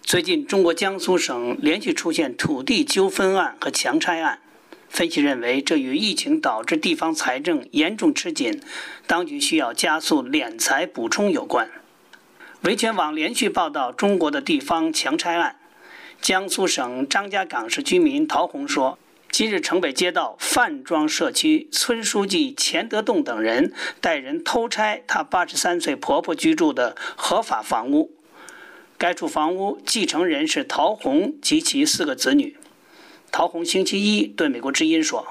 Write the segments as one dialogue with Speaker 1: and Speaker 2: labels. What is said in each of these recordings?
Speaker 1: 最近，中国江苏省连续出现土地纠纷案和强拆案。分析认为，这与疫情导致地方财政严重吃紧，当局需要加速敛财补充有关。维权网连续报道中国的地方强拆案。江苏省张家港市居民陶红说，今日城北街道范庄社区村书记钱德栋等人带人偷拆他83岁婆婆居住的合法房屋。该处房屋继承人是陶红及其4个子女。陶红星期一对美国之音说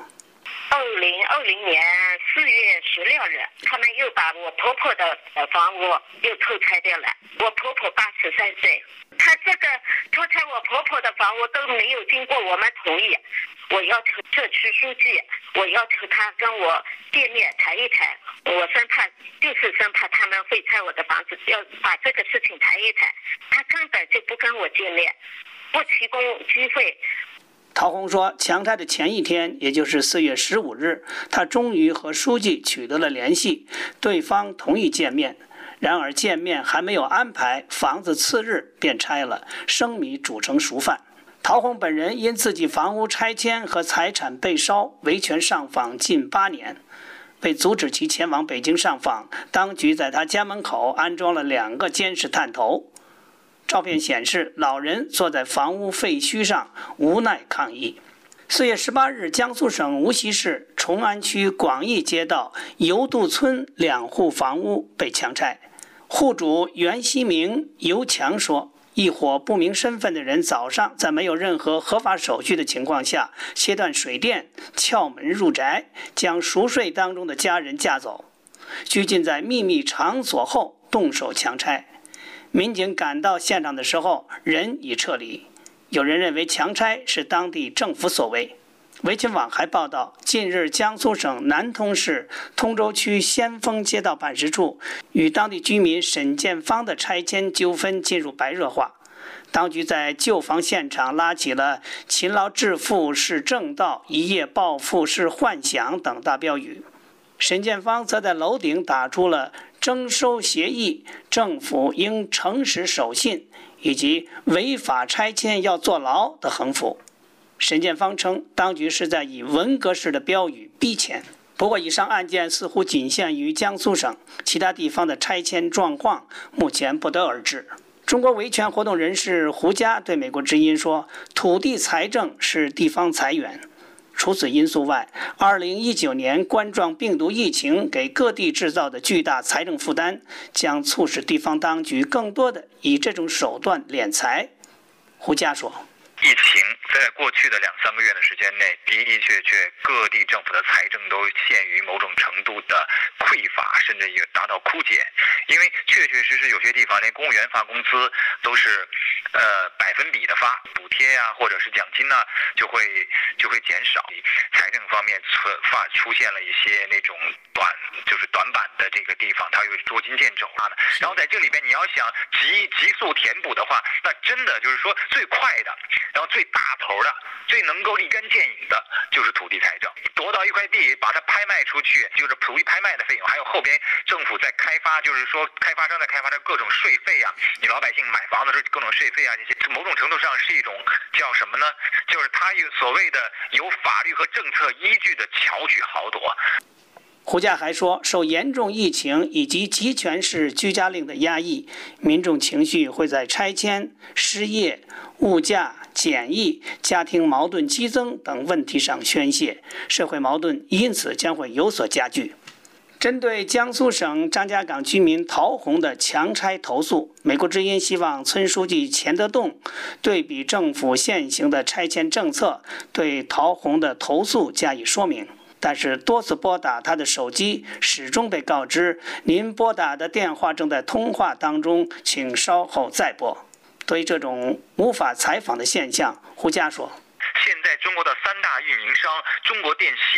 Speaker 2: ：2020年4月16日，他们又把我婆婆的房屋又偷拆掉了。我婆婆83岁，他这个偷拆我婆婆的房屋都没有经过我们同意。我要求社区书记，我要求他跟我见面谈一谈，我生怕他们会拆我的房子，要把这个事情谈一谈。他根本就不跟我见面，不提供机会。
Speaker 1: 陶红说，强拆的前一天，也就是4月15日，他终于和书记取得了联系，对方同意见面。然而见面还没有安排，房子次日便拆了，生米煮成熟饭。陶红本人因自己房屋拆迁和财产被烧，维权上访近8年。为阻止其前往北京上访，当局在他家门口安装了2个监视探头。照片显示，老人坐在房屋废墟上，无奈抗议。4月18日，江苏省无锡市崇安区广义街道油渡村2户房屋被强拆。户主袁希明、尤强说，一伙不明身份的人早上在没有任何合法手续的情况下，切断水电，撬门入宅，将熟睡当中的家人架走，拘禁在秘密场所后动手强拆。民警赶到现场的时候，人已撤离。有人认为强拆是当地政府所为。维权网还报道，近日江苏省南通市通州区先锋街道办事处与当地居民沈建芳的拆迁纠纷进入白热化。当局在旧房现场拉起了“勤劳致富是正道，一夜暴富是幻想”等大标语。沈建芳则在楼顶打出了征收协议、政府应诚实守信以及违法拆迁要坐牢的横幅。沈建芳称，当局是在以文革式的标语逼迁。不过，以上案件似乎仅限于江苏省，其他地方的拆迁状况目前不得而知。中国维权活动人士胡佳对美国之音说，土地财政是地方财源。除此因素外，2019年冠状病毒疫情给各地制造的巨大财政负担，将促使地方当局更多的以这种手段敛财。胡佳说，
Speaker 3: 疫情在过去的2-3个月的时间内，的的确确各地政府的财政都陷于某种程度的匮乏，甚至也达到枯竭。因为确确实实有些地方连公务员发工资都是百分比的发，补贴呀、或者是奖金呢就会减少。财政方面出现了一些那种短板的这个地方，它又捉襟见肘啊。然后在这里边你要想急速填补的话，那真的就是说最快的，然后最大头的，最能够立竿见影的就是土地财政。夺到一块地，把它拍卖出去，就是土地拍卖的费用，还有后边政府在开发，就是说开发商在开发的各种税费啊，你老百姓买房子的时候各种税费啊，这些某种程度上是一种叫什么呢？就是它有所谓的有法律和政策依据的巧取豪夺。
Speaker 1: 胡佳还说，受严重疫情以及集权式居家令的压抑，民众情绪会在拆迁、失业、物价、检疫、家庭矛盾激增等问题上宣泄，社会矛盾因此将会有所加剧。针对江苏省张家港居民陶红的强拆投诉，美国之音希望村书记钱德栋对比政府现行的拆迁政策，对陶红的投诉加以说明。但是多次拨打他的手机，始终被告知您拨打的电话正在通话当中，请稍后再拨。对于这种无法采访的现象，胡佳说，
Speaker 3: 现在中国的3大运营商中国电信、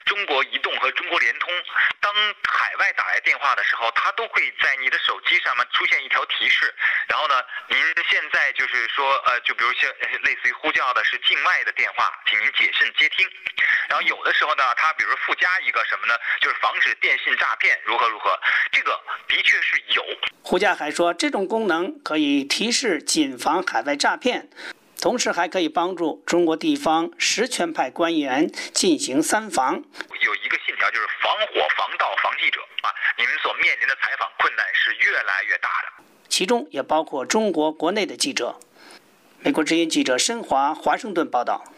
Speaker 3: 中国移动和中国联通，当海外打来电话的时候，它都会在你的手机上面出现一条提示，然后呢，您现在就是说就比如像类似于呼叫的是境外的电话，请您谨慎接听。然后有的时候呢，它比如附加一个什么呢，就是防止电信诈骗如何如何，这个的确是有。
Speaker 1: 胡佳还说，这种功能可以提示谨防海外诈骗，同时还可以帮助中国地方实权派官员进行三防。
Speaker 3: 有一个信条就是防火、防盗、防记者啊，你们所面临的采访困难是越来越大的，
Speaker 1: 其中也包括中国国内的记者。美国之音记者申华华盛顿报道。